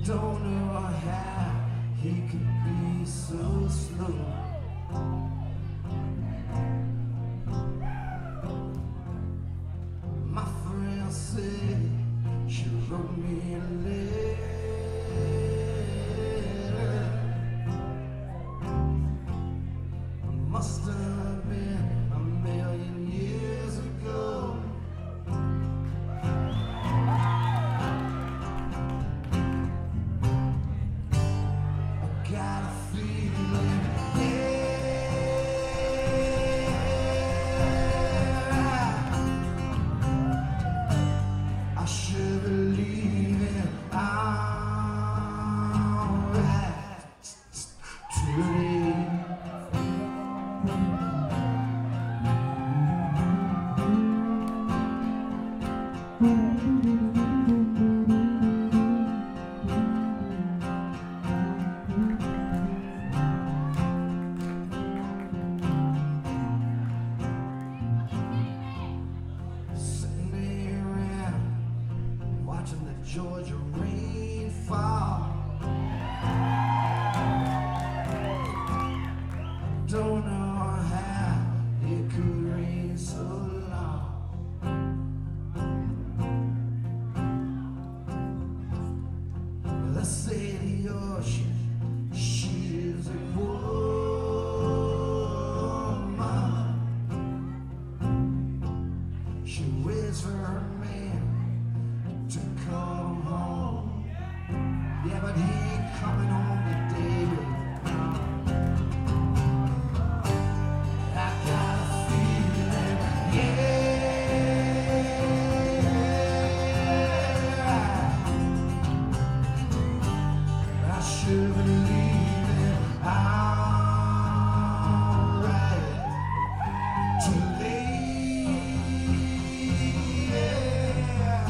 Don't know how he could be so slow. My friend said she wrote me a letter. Must have been a million years ago. Got a feeling, yeah, I should believe it. Alright, today. Watching the Georgia rain fall. Don't know how it could rain so long. Let's say the ocean, she is a woman. She waits for her man to come home. Yeah, but he ain't coming home today. I got a feeling, yeah, I should believe it. Alright, too late, yeah.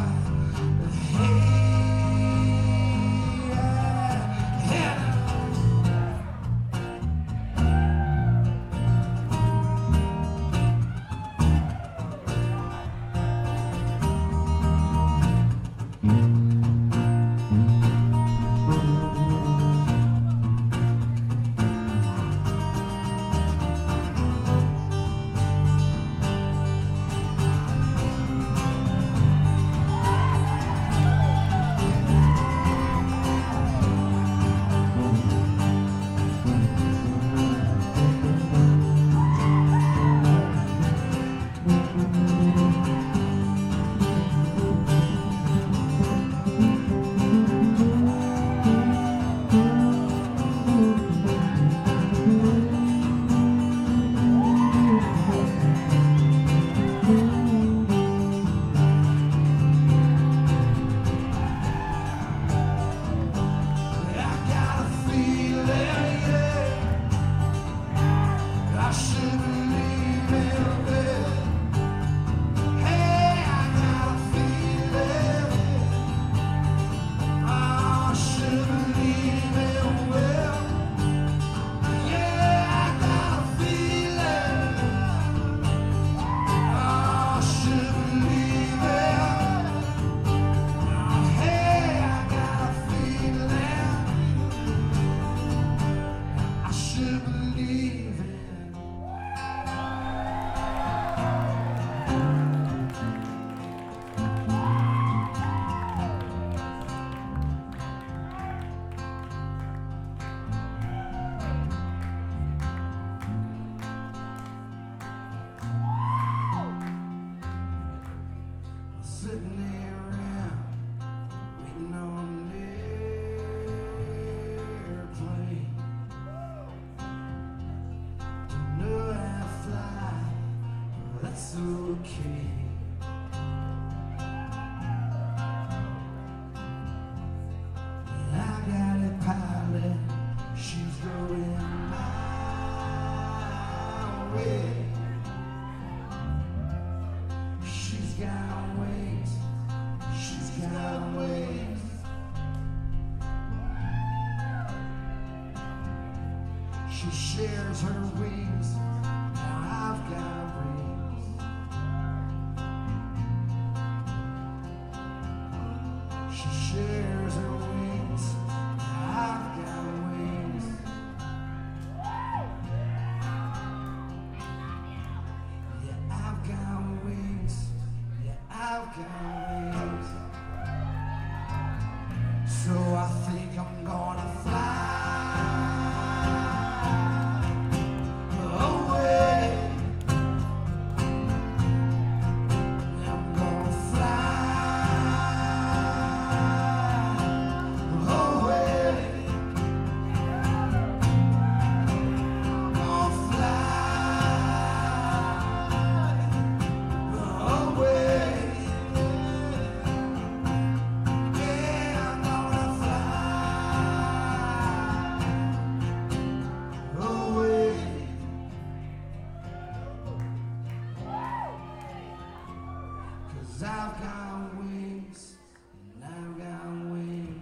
Sitting there around, waiting on an airplane. Don't know how to fly, but that's okay. I got a pilot, she's going my way. She's got wings, she's got wings. She shares her wings, now I've got wings. She shares her wings. got wings, and I've got wings.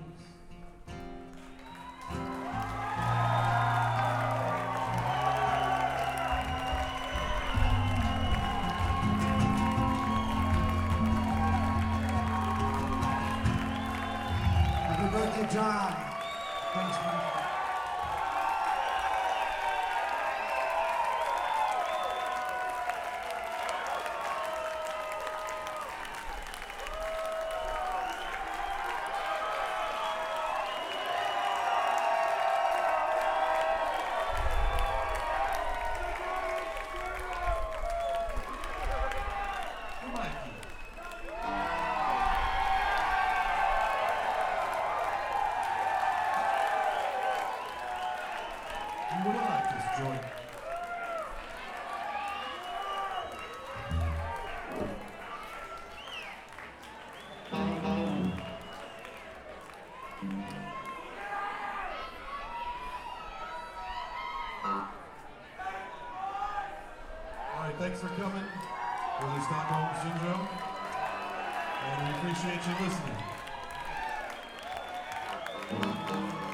Happy birthday, John. Thanks, man. What do you like this joint? All right, thanks for coming for the Stockholm Syndrome, and we appreciate you listening.